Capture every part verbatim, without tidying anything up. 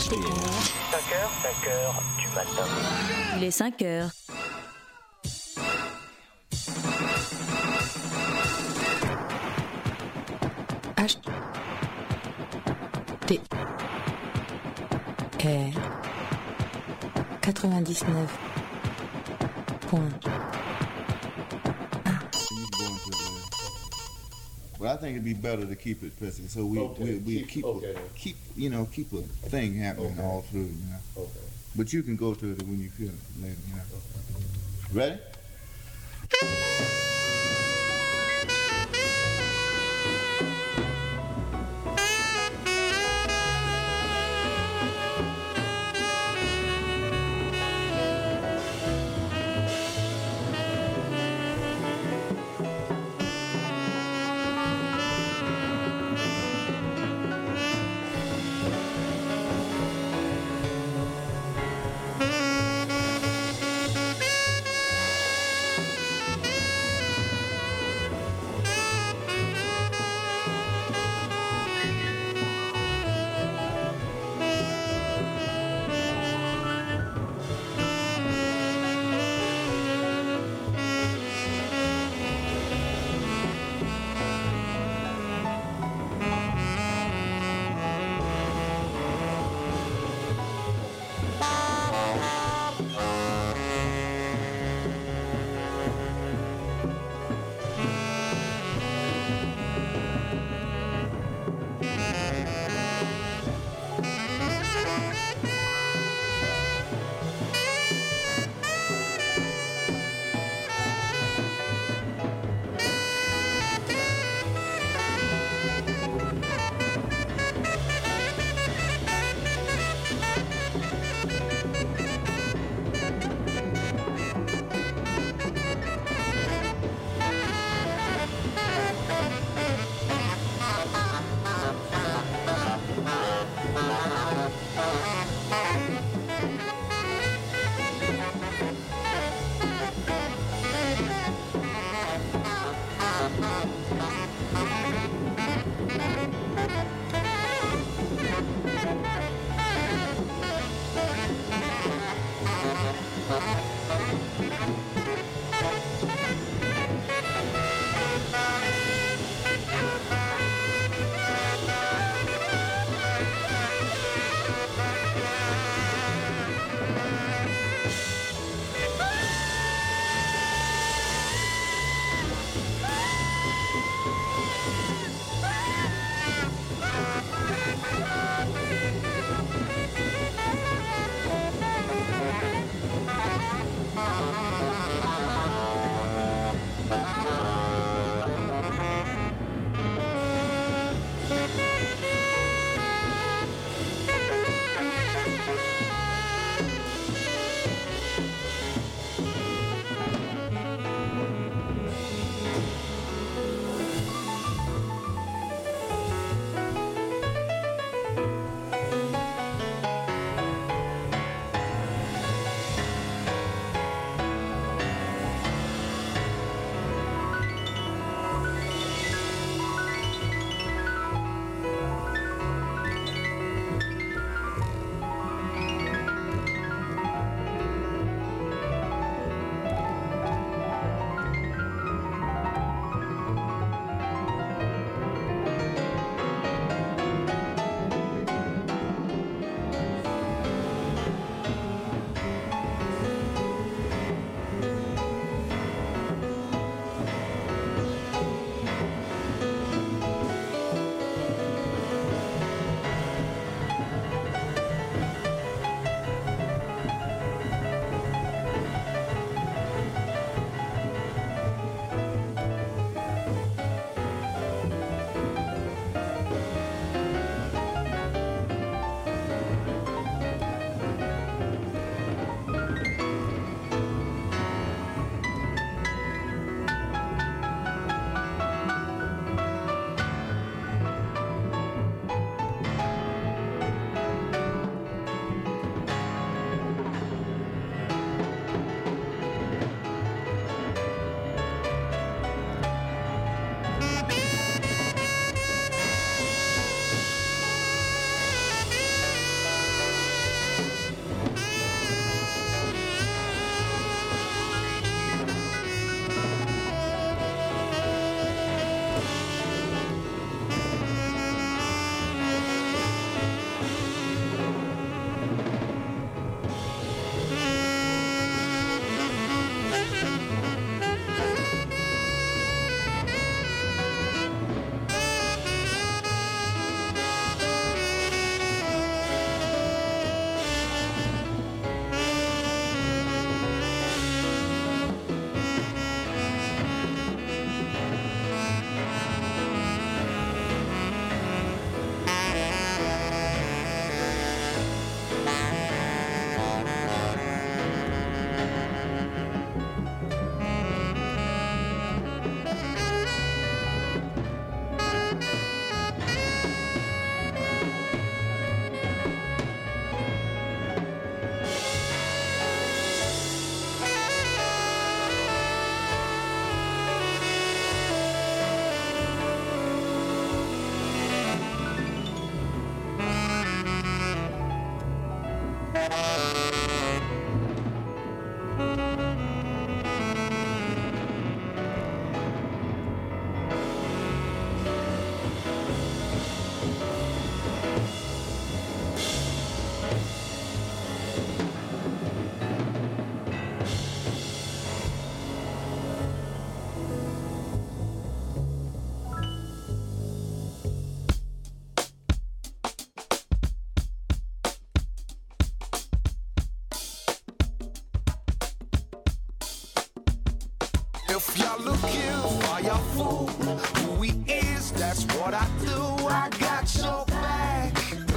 H T R. cinq heures, cinq heures du matin. Il est cinq heures. H T R quatre-vingt-dix-neuf point But I think it'd be better to keep it pressing, so we Okay, we, we keep- keep okay. a, keep you know keep a thing happening Okay. all through, you know. Okay. But you can go to it when you feel it later, you know. Ready? If you're looking for your fool, who he is, that's what I do. I got your back,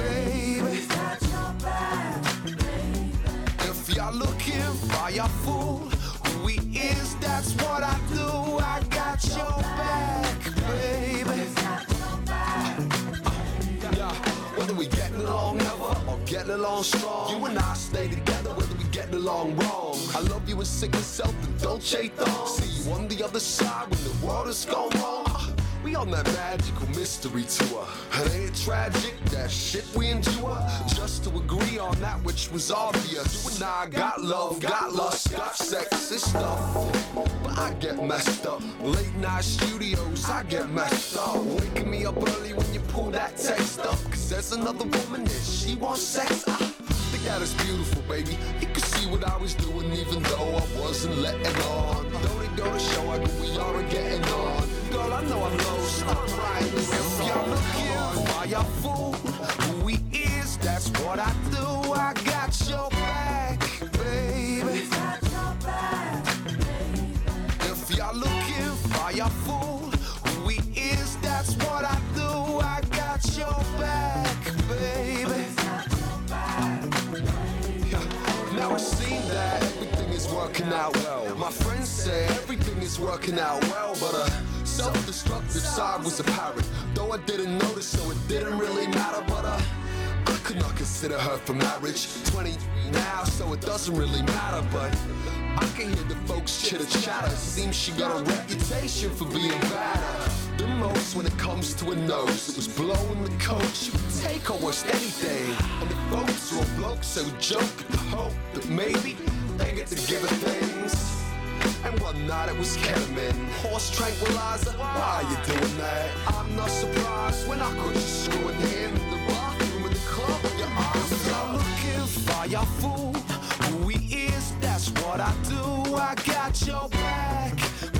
baby. Got your back, baby. If you're looking for your fool, who he is, that's what I do. I got your back, baby. Got your back, baby. Yeah, whether we getting along never or getting along strong, you and I stay together whether we getting along wrong. I love you in sickness, health, and don't chase on. See you on the other side when the world is gone wrong. We on that magical mystery tour. And ain't it tragic, that shit we endure, just to agree on that which was obvious. You and I got love, got lust, got sex and stuff, but I get messed up. Late night studios, I get messed up. Waking me up early when you pull that text up, cause there's another woman and she wants sex. I think that is beautiful, baby. You can see what I was doing even though I wasn't letting on. Don't it go to show how good we are at getting on? Girl, I know I'm low, stop writing this song. If you're looking for your fool, who he is, that's what I do. I got your back, baby. Got your back, baby. If you're looking for your fool, who he is, that's what I do. I got your back, baby. Got your back, baby. Yeah. Now it seems that everything is working out well. My friends say everything is working out well, but uh self-destructive side was apparent, though I didn't notice, so it didn't really matter. But uh, I could not consider her for marriage. twenty-three now, so it doesn't really matter. But I can hear the folks chitter chatter. Seems she got a reputation for being badder than most when it comes to a nose. It was blowing the coat, she would take almost anything. And the folks are all blokes, so joke at the hope that maybe they get to give her things. And one night it was ketamine, horse tranquilizer. Why are you doing that? I'm not surprised when I could just screw it in the bathroom in the club with your arms. I'm looking for your fool, who he is, that's what I do. I got your back,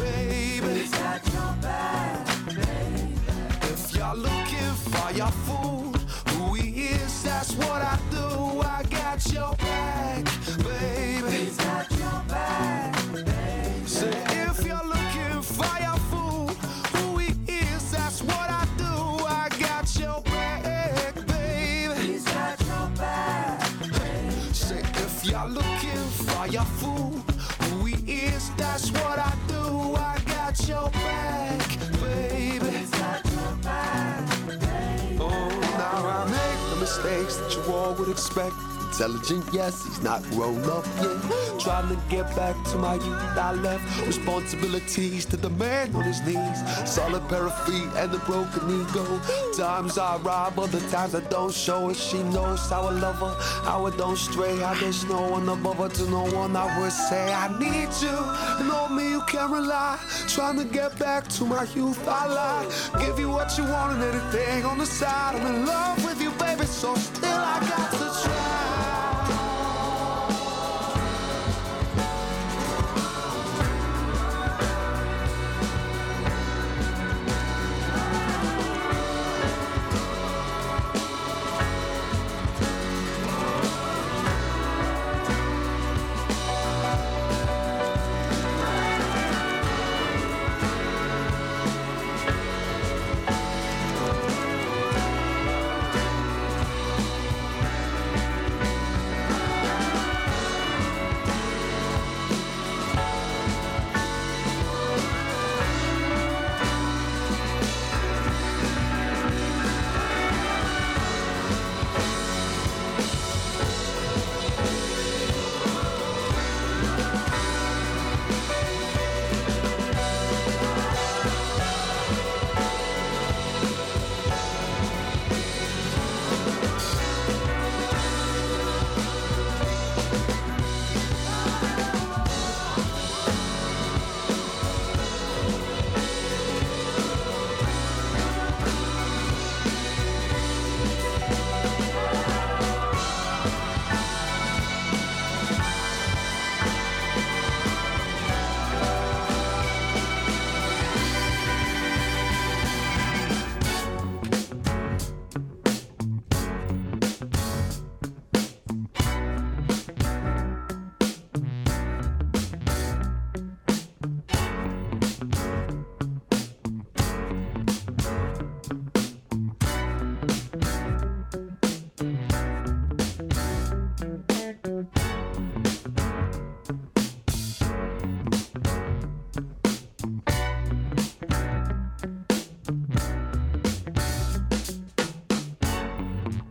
baby. Got your back, baby. If you're looking for your fool, who he is, that's what I do. I got your back, baby. Got your back. So if you're looking for your fool, who he is, that's what I do. I got your back, baby. He's got your back, baby. Say if you're looking for your fool, who he is, that's what I do. I got your back, baby. He's got your back, baby. Oh, now I make the mistakes that you all would expect. Intelligent, yes, he's not grown up yet. Trying to get back to my youth I left. Responsibilities to the man on his knees. Solid pair of feet and a broken ego. Times I ride, but the times I don't show it. She knows how I love her, how I don't stray. How there's no one above her, to no one I would say I need you. And on me you can rely. Trying to get back to my youth I lie. Give you what you want and anything on the side. I'm in love with you, baby, so still I got to try.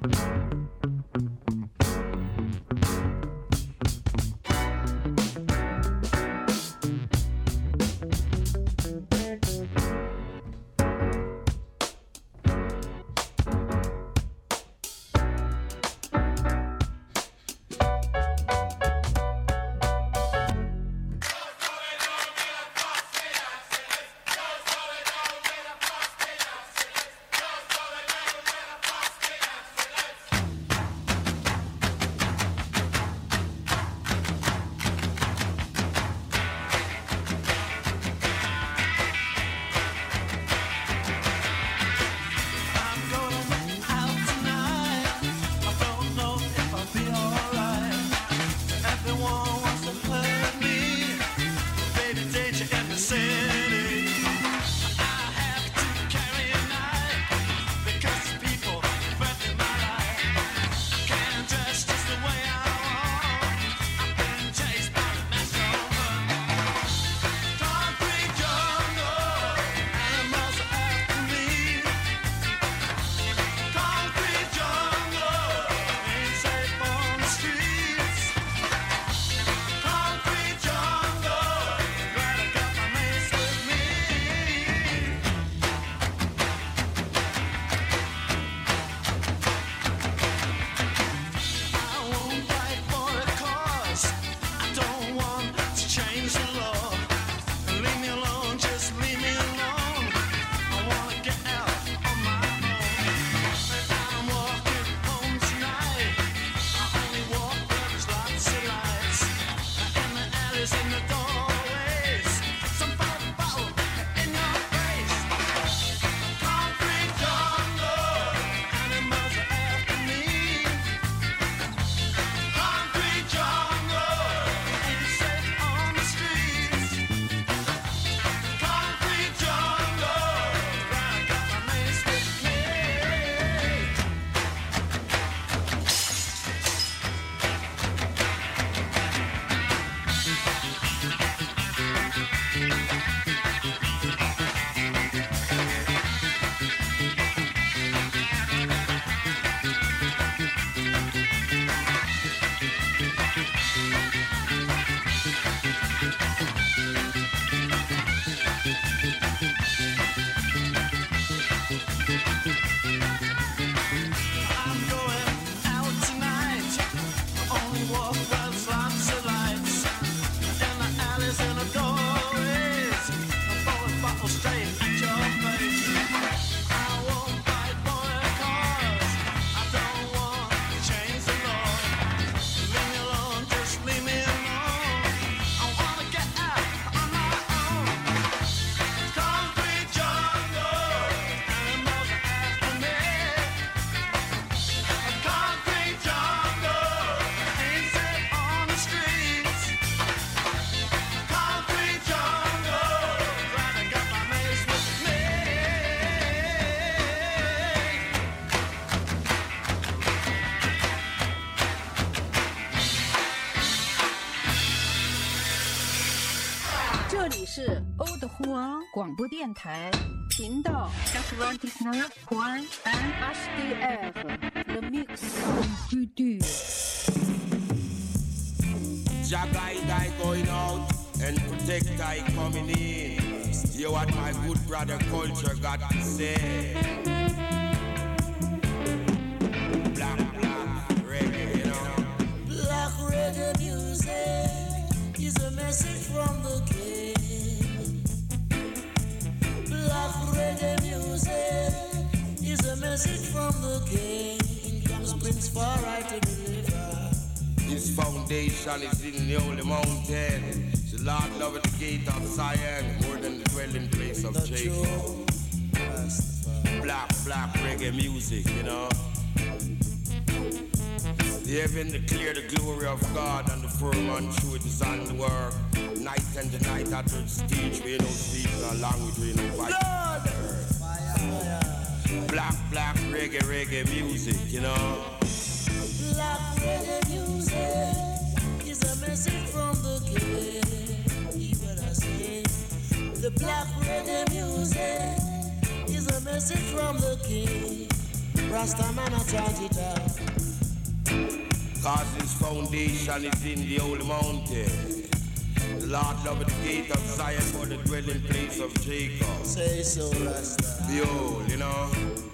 这里是欧的呼昂广播电台频道九十九点九 H D R The Mix Computer. Jagai guy going out and protect guy coming in. Hear what my good brother culture got to say. Black, black reggae, you know. Black reggae music is a message from the king. Black reggae music is a message from the king. Comes Prince Farai to deliver. His foundation is in the holy mountain. The Lord loveth the gate of Zion more than the dwelling place of Jacob. Black, black reggae music, you know. The heaven declare the glory of God, and the firmament through it is on the work. Night and the night at the stage where no speak no language, where no voice. Black, black reggae, reggae music, you know. Black reggae music is a message from the king. Hear what I say. The black reggae music is a message from the king. Rasta man I chant it out. Cause his foundation is in the holy mountain. The Lord loveth the gate of Zion for the dwelling place of Jacob. Say so, Rasta. Behold, you know.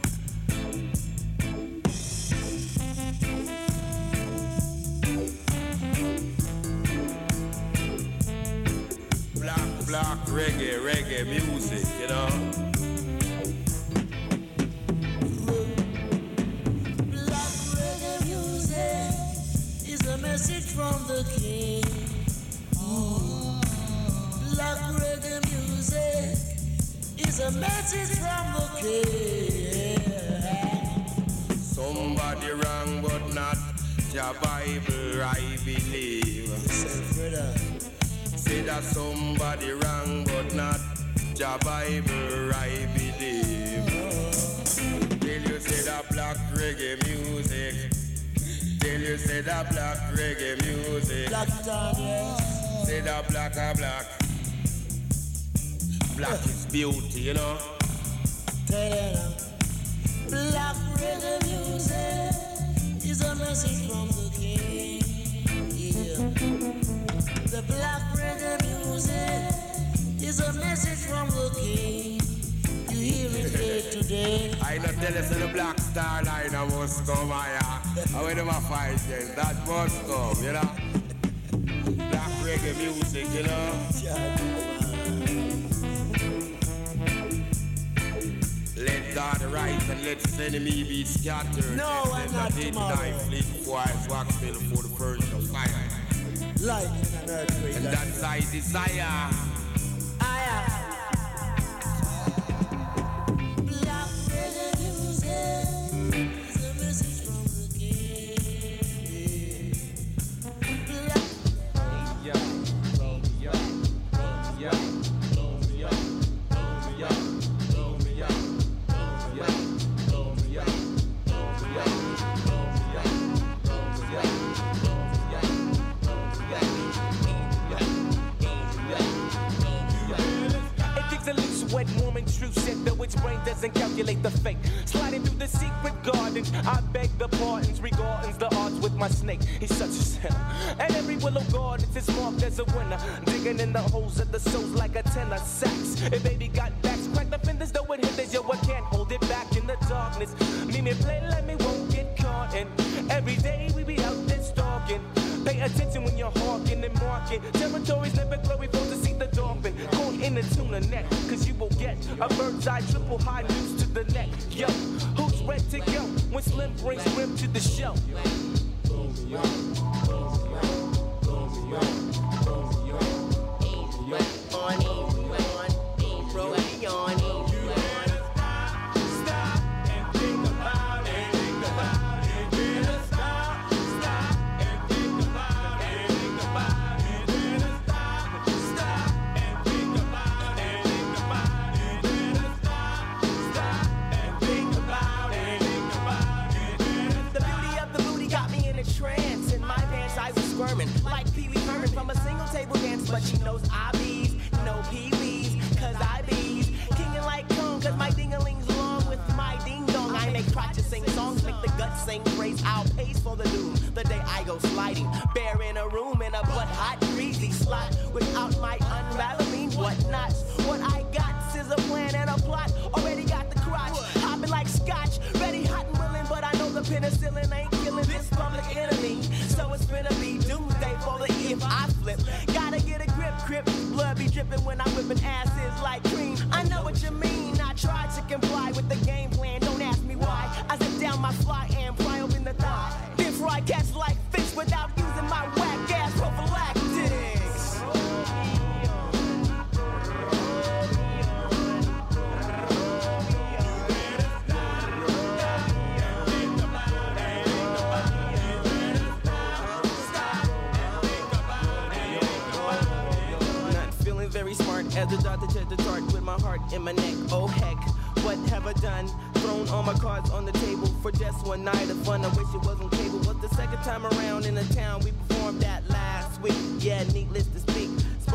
Black, black reggae, reggae music, you know. Black reggae music is a message from the King. Ooh. Black reggae music is a message from the King. Somebody wrong but not your Bible, I believe. Say, brother. Say that somebody wrong but not your Bible, I believe. Till you say that black reggae music. Till you say that black reggae music. Black time, yes. Say that black are black. Black is beauty, you know. Tell you now. Black reggae music is a message from the King. Yeah. The black reggae music is a message from the King. You hear it day today. I not tell you say the Black Star Line must come here. I went to my fight yes, that must come, you know. Black reggae music, you know. Let God rise and let his enemy be scattered. No, I'm not tomorrow. Time fleet twice, wax bill for the furnace of fire. Light in an earthquake. And that's I desire. Aye. Black reggae music is a message from the King. Black. Yeah, blow me up, blow me up, blow me up, blow me up, blow me up, blow me up, blow me up, blow me up, blow me up, blow me up, blow me up. It takes a loose, wet, warm, and true shit, though its brain doesn't calculate the fake. Sliding through the secret garden, I beg the pardons, regarding the odds with my snake. He's such a sinner. And every willow garden is marked as a winner. Digging in the holes of the souls like a tenor sax. If baby got backs cracked up in this, though it hinders, yo, I can't hold it back in the darkness. Me, me play, let me won't get caught in. Every day we be out there stalking. Pay attention when you're hawking and marking. Territories never glory for to see the dolphin. Caught in the tuna net, cause you will get a bird's eye triple high noose to the neck. Yo, who's ready to go when Slim brings Rim to the show? Like Pee Wee Herman from a single table dance, but she knows I bees, no Pee Wees, cause I bees. Kingin' like Kong, cause my ding-a-ling's long with my ding-dong. I make crotches sing songs, make the guts sing praise. I'll pace for the doom, the day I go sliding. Bare in a room in a butt hot, greasy slot. Without my unraveling whatnots. What I got is a plan and a plot. Already got the crotch, hopping like scotch. Ready, hot and willing, but I know the penicillin ain't killing this public enemy. So it's gonna be doomsday for the if I flip. Gotta get a grip, grip. Blood be dripping when I'm whipping asses like cream. I know what you mean. I tried to comply with the game plan. Don't ask me why. I zip down my fly and pry open the thigh. Then fry catch like fish without using my whack ass prophylactics. Very smart as a doctor checked the chart with my heart in my neck. Oh heck, what have I done? Thrown all my cards on the table for just one night of fun. I wish it was on cable. Was the second time around in the town we performed that last week. Yeah, needless to speak.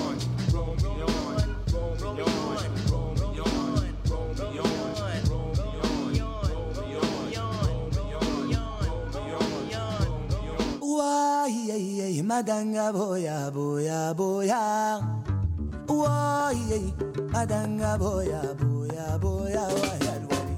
on, roll me on, roll me on, roll me on, roll me on, roll me on. Why, madanga boya boya boya. Why, madanga boya boya boya boya.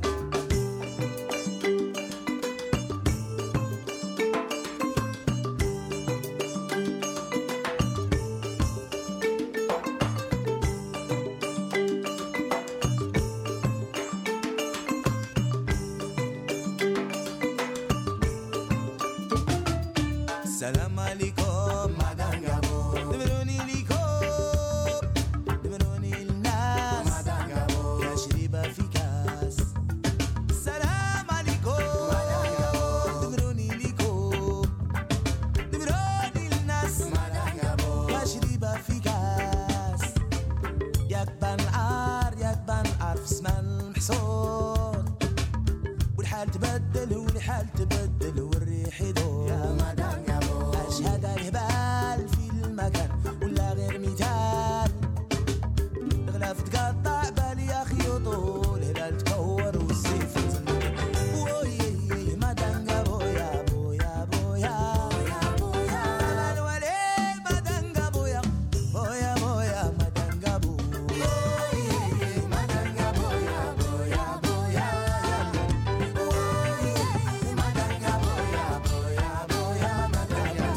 Salam alaikum, madangabo. Demeroni likom, demeroni الناس, madangabo. يا شريبة في كاس. Salam alaikum, madangabo. Demeroni likom, demeroni الناس, madangabo. يا شريبة في كاس. يكبن عار يكبن عار في اسم المحصول. والحال تبدل والحال تبدل والريح يدور. يا مدangabo. أشهد الهبال في المكان ولا غير مثال. الغلاف تقطع بالي يا أخي طول هلال تكور والسيف تنور. وي مدangabo يا بويا بويا بويا الولي مدangabo يا بويا بويا مدangabo. وي مدangabo يا بويا بويا وي مدangabo يا بويا بويا مدangabo.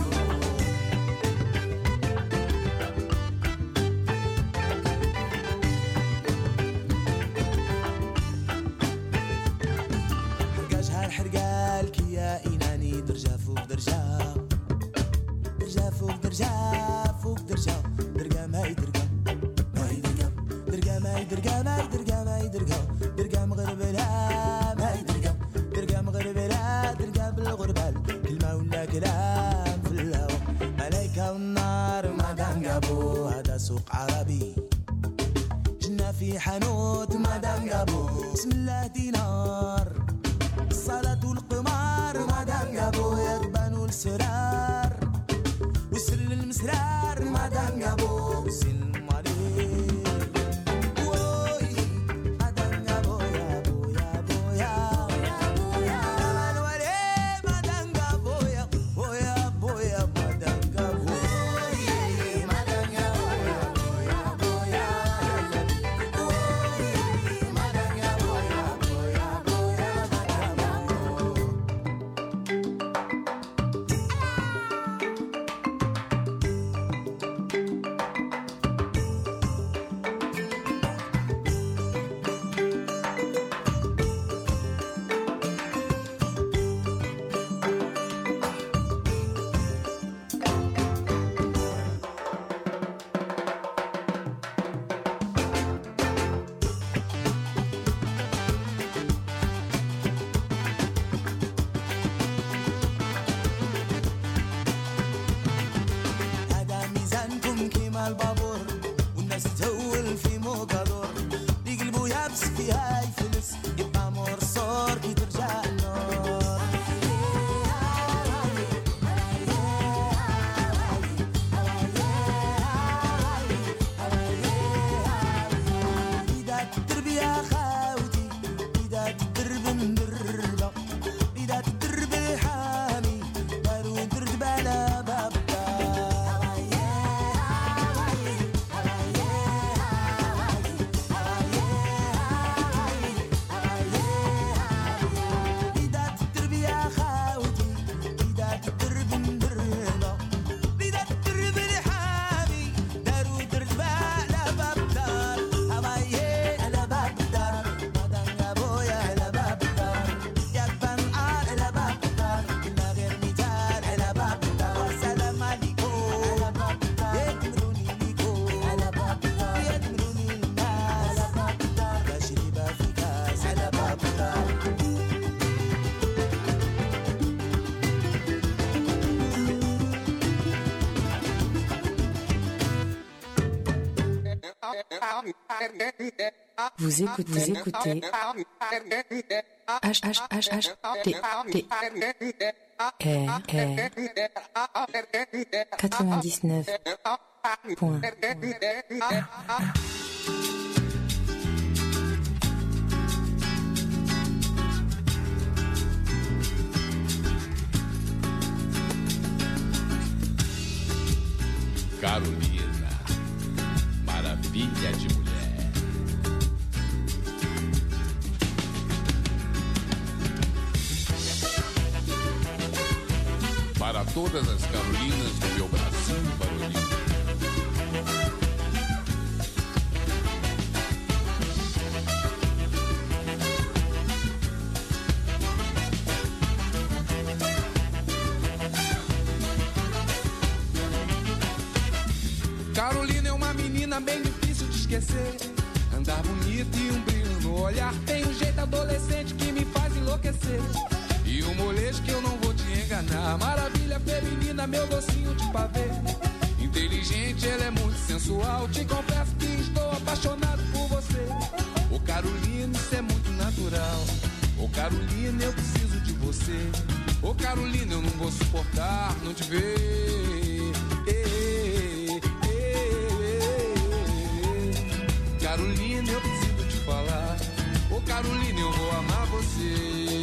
حرقاش هالحرقال كي يا إناني درجة فوق درجة درجة فوق درجة فوق درجة درقة ماي درقة ماي درقة درقة ماي درقة ماي درقة ماي درقة درقة مغربلة ماي درقة درقة مغربلة درقة بالغربال كلمة ولا كلام في الهوا. ملايكة والنار مدangabo. هذا سوق عربي جنا في حانوت مدangabo. بسم الله دينار الصلاة والقمار مدangabo. يقبنوا السرار وسل المسرار مدangabo. سلم عليك وي مدangabo يا بويا بويا بويا الولي مدangabo يا بويا بويا مدangabo. وي مدangabo يا بويا بويا وي مدangabo يا بويا بويا مدangabo. Vous écoutez, vous écoutez H H H H T T R R quatre-vingt-dix-neuf point un. Carolina, maravilha de mulher. Para todas as Carolinas do meu Brasil barulhinho. Carolina é uma menina bem difícil de esquecer. Andar bonito e um brilho no olhar. Tem um jeito adolescente que me faz enlouquecer. E um molejo que eu não vou te enganar. Maravilha feminina, meu docinho de pavê. Inteligente, ela é muito sensual. Te confesso que estou apaixonado por você. Ô Carolina, isso é muito natural. Ô Carolina, eu preciso de você. Ô Carolina, eu não vou suportar não te ver. Carolina, eu preciso te falar. Ô Carolina, eu vou amar você.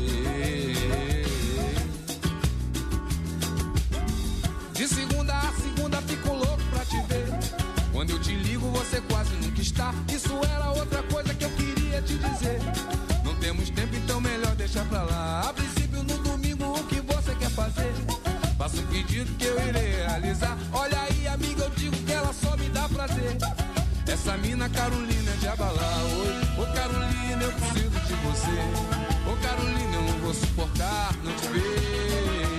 De segunda a segunda fico louco pra te ver. Quando eu te ligo você quase nunca está. Isso era outra coisa que eu queria te dizer. Não temos tempo, então melhor deixar pra lá. A princípio no domingo o que você quer fazer? Faça um pedido que eu irei realizar. Olha aí amiga, eu digo que ela só me dá prazer. Essa mina Carolina é de abalar. Ô, ô Carolina, eu preciso de você. Ô Carolina, eu não vou suportar não te ver.